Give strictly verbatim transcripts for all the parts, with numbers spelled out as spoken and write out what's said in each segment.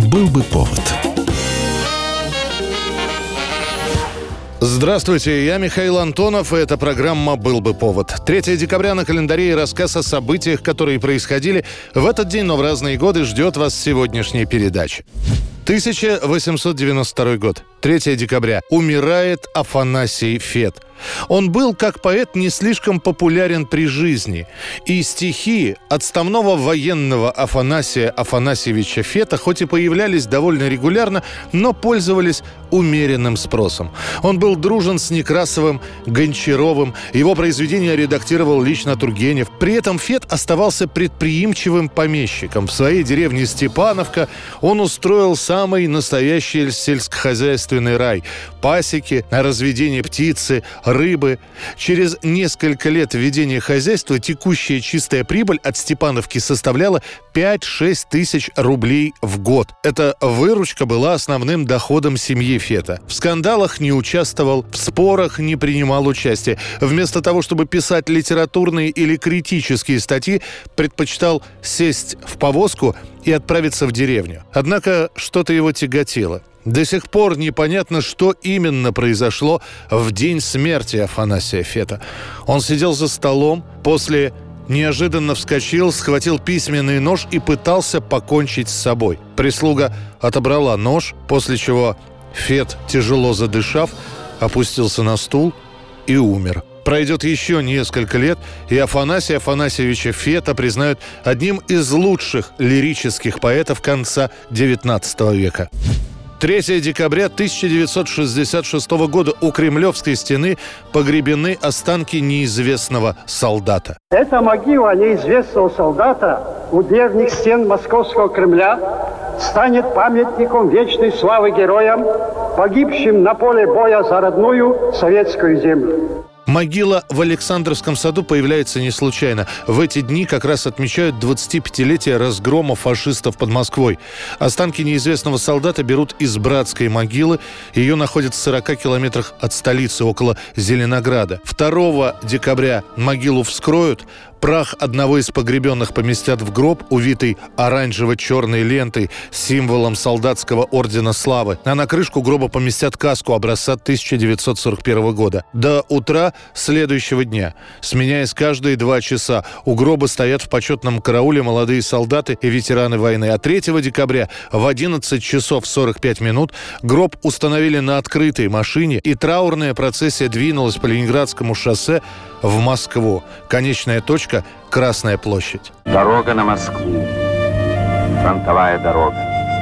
Был бы повод. Здравствуйте, я Михаил Антонов, и эта программа «Был бы повод». третьего декабря на календаре и рассказ о событиях, которые происходили в этот день, но в разные годы, ждет вас сегодняшняя передача. тысяча восемьсот девяносто второй год, третьего декабря. Умирает Афанасий Фет. Он был, как поэт, не слишком популярен при жизни. И стихи отставного военного Афанасия Афанасьевича Фета хоть и появлялись довольно регулярно, но пользовались умеренным спросом. Он был дружен с Некрасовым, Гончаровым. Его произведения редактировал лично Тургенев. При этом Фет оставался предприимчивым помещиком. В своей деревне Степановка он устроил самый настоящий сельскохозяйственный рай. Пасеки, разведение птицы, рыбы. Через несколько лет ведения хозяйства текущая чистая прибыль от Степановки составляла пять-шесть тысяч рублей в год. Эта выручка была основным доходом семьи Фета. В скандалах не участвовал, в спорах не принимал участия. Вместо того, чтобы писать литературные или критические статьи, предпочитал сесть в повозку и отправиться в деревню. Однако что-то его тяготило. До сих пор непонятно, что именно произошло в день смерти Афанасия Фета. Он сидел за столом, после неожиданно вскочил, схватил письменный нож и пытался покончить с собой. Прислуга отобрала нож, после чего Фет, тяжело задышав, опустился на стул и умер. Пройдет еще несколько лет, и Афанасия Афанасьевича Фета признают одним из лучших лирических поэтов конца девятнадцатого века. третьего декабря тысяча девятьсот шестьдесят шестого года у Кремлевской стены погребены останки неизвестного солдата. Эта могила неизвестного солдата у древних стен Московского Кремля станет памятником вечной славы героям, погибшим на поле боя за родную советскую землю. Могила в Александровском саду появляется не случайно. В эти дни как раз отмечают двадцатипятилетие разгрома фашистов под Москвой. Останки неизвестного солдата берут из братской могилы. Ее находят в сорока километрах от столицы, около Зеленограда. второго декабря могилу вскроют. Прах одного из погребенных поместят в гроб, увитый оранжево-черной лентой, символом солдатского ордена славы. А на крышку гроба поместят каску образца тысяча девятьсот сорок первого года. До утра следующего дня, сменяясь каждые два часа, у гроба стоят в почетном карауле молодые солдаты и ветераны войны. А третьего декабря в одиннадцать часов сорок пять минут гроб установили на открытой машине, и траурная процессия двинулась по Ленинградскому шоссе в Москву. Конечная точка – Красная площадь. Дорога на Москву. Фронтовая дорога.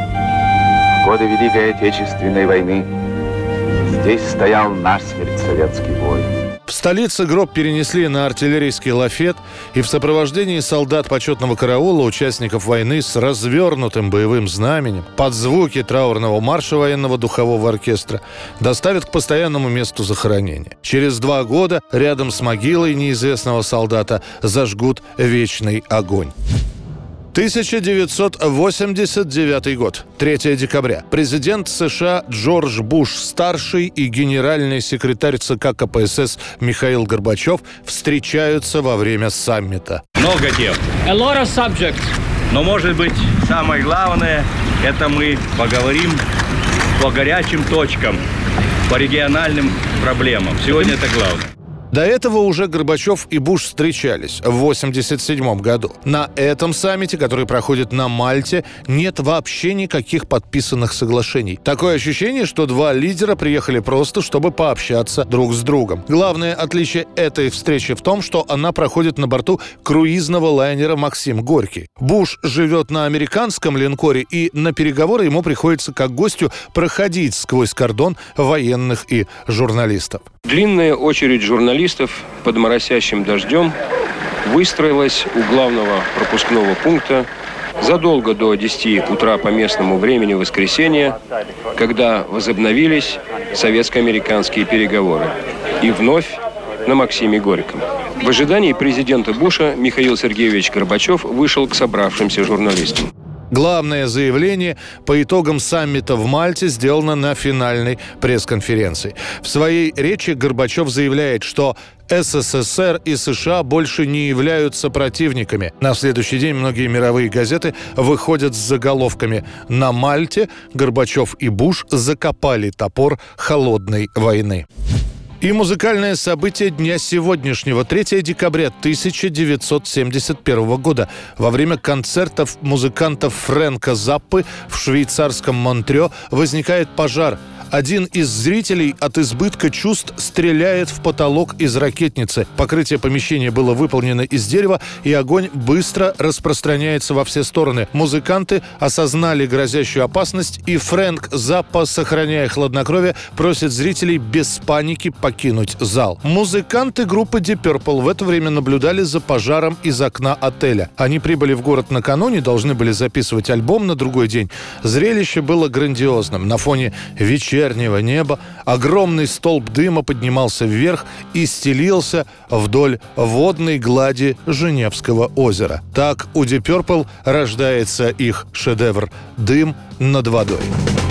В годы Великой Отечественной войны здесь стоял насмерть советский бой. В столице гроб перенесли на артиллерийский лафет, и в сопровождении солдат почетного караула, участников войны с развернутым боевым знаменем, под звуки траурного марша военного духового оркестра доставят к постоянному месту захоронения. Через два года рядом с могилой неизвестного солдата зажгут вечный огонь. тысяча девятьсот восемьдесят девятый год, третьего декабря. Президент США Джордж Буш-старший и генеральный секретарь ЦК КПСС Михаил Горбачев встречаются во время саммита. Много тем. A lot of subjects. Но, может быть, самое главное, это мы поговорим по горячим точкам, по региональным проблемам. Сегодня это главное. До этого уже Горбачев и Буш встречались в восемьдесят седьмом году. На этом саммите, который проходит на Мальте, нет вообще никаких подписанных соглашений. Такое ощущение, что два лидера приехали просто, чтобы пообщаться друг с другом. Главное отличие этой встречи в том, что она проходит на борту круизного лайнера «Максим Горький». Буш живет на американском линкоре, и на переговоры ему приходится как гостю проходить сквозь кордон военных и журналистов. Длинная очередь журналистов под моросящим дождем выстроилась у главного пропускного пункта задолго до десяти утра по местному времени воскресенья, когда возобновились советско-американские переговоры. И вновь на Максиме Горьком. В ожидании президента Буша Михаил Сергеевич Горбачев вышел к собравшимся журналистам. Главное заявление по итогам саммита в Мальте сделано на финальной пресс-конференции. В своей речи Горбачев заявляет, что СССР и США больше не являются противниками. На следующий день многие мировые газеты выходят с заголовками: «На Мальте Горбачев и Буш закопали топор холодной войны». И музыкальное событие дня сегодняшнего, третьего декабря тысяча девятьсот семьдесят первого года. Во время концертов музыкантов Фрэнка Заппы в швейцарском Монтрё возникает пожар. Один из зрителей от избытка чувств стреляет в потолок из ракетницы. Покрытие помещения было выполнено из дерева, и огонь быстро распространяется во все стороны. Музыканты осознали грозящую опасность, и Фрэнк Заппа, сохраняя хладнокровие, просит зрителей без паники покинуть зал. Музыканты группы Deep Purple в это время наблюдали за пожаром из окна отеля. Они прибыли в город накануне, должны были записывать альбом на другой день. Зрелище было грандиозным. На фоне вечернего вечернего неба огромный столб дыма поднимался вверх и стелился вдоль водной глади Женевского озера. Так у Deep Purple рождается их шедевр «Дым над водой».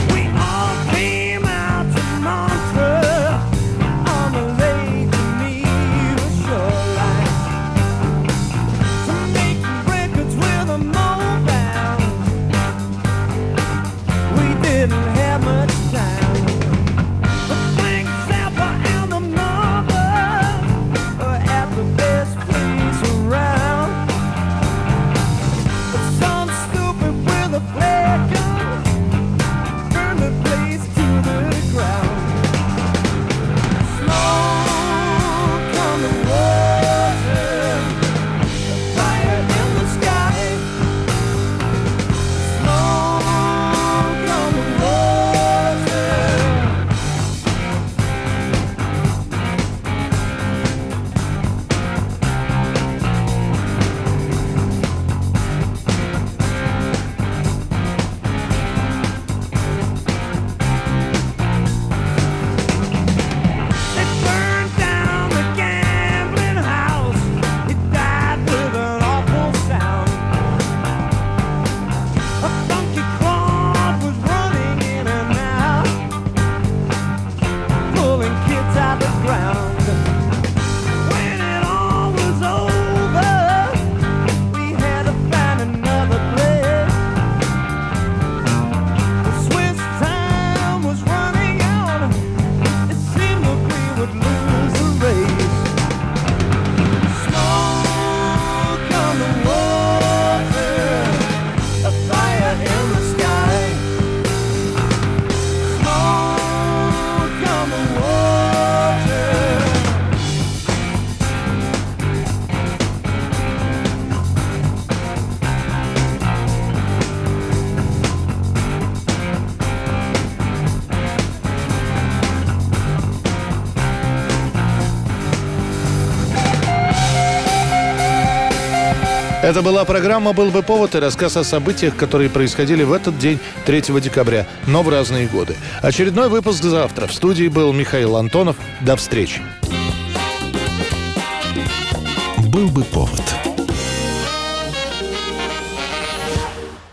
Это была программа «Был бы повод» и рассказ о событиях, которые происходили в этот день, третьего декабря, но в разные годы. Очередной выпуск завтра. В студии был Михаил Антонов. До встречи. «Был бы повод».